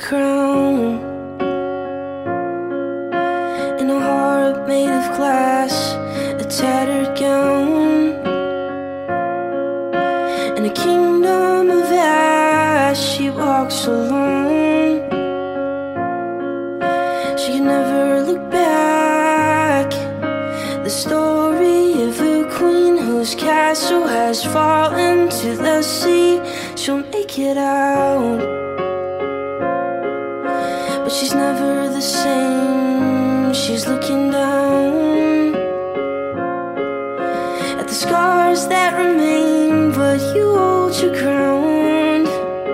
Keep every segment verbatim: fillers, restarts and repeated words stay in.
crown and a heart made of glass, a tattered gown, in a kingdom of ash. She walks alone. She can never look back. The story of a queen whose castle has fallen to the sea. She'll make it out, but she's never the same. She's looking down at the scars that remain, but you hold your ground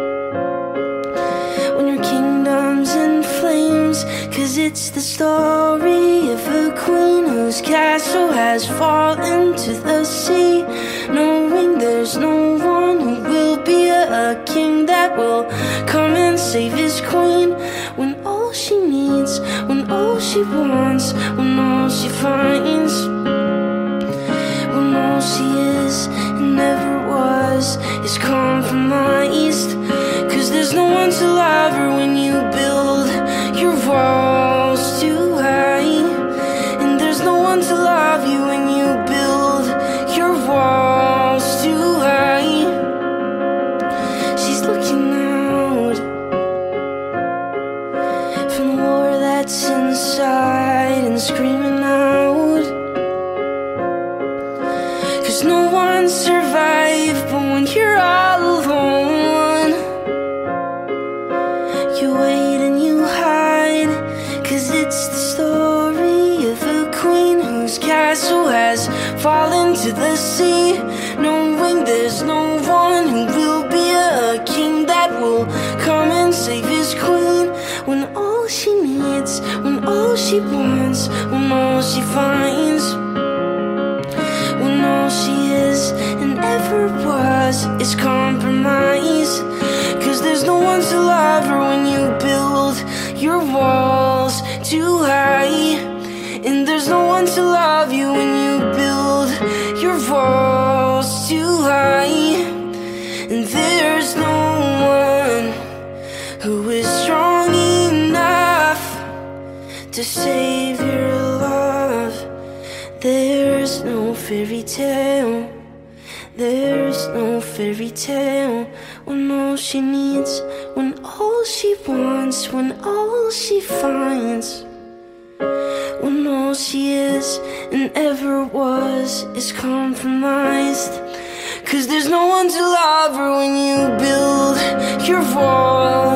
when your kingdom's in flames. Cause it's the story of a queen whose castle has fallen to the sea, knowing there's no one who will be a, a king that will come and save his queen. When all she needs, when all she wants, when all she finds, when all she is and never was is compromised. Cause there's no one to love her when you build your walls too high, and there's no one to love you when you build your walls too high. She's looking out from the war that's inside and screaming out. Cause no one survived, but when you're all alone, you wait and you hide. Cause it's the story of a queen whose castle has fallen to the sea, knowing there's no one who will be a king that will come and save his queen. When all she needs, when all she wants, when all she finds, when all she is and ever was is compromise. Cause there's no one to love her when you build your walls too high, and there's no one to love you when you build your walls too high. And there's no one who is strong enough to save your love. There's no fairy tale, there's no fairy tale. When all she needs, when all she wants, when all she finds, when all she is and ever was is compromised. Cause there's no one to love her when you build your wall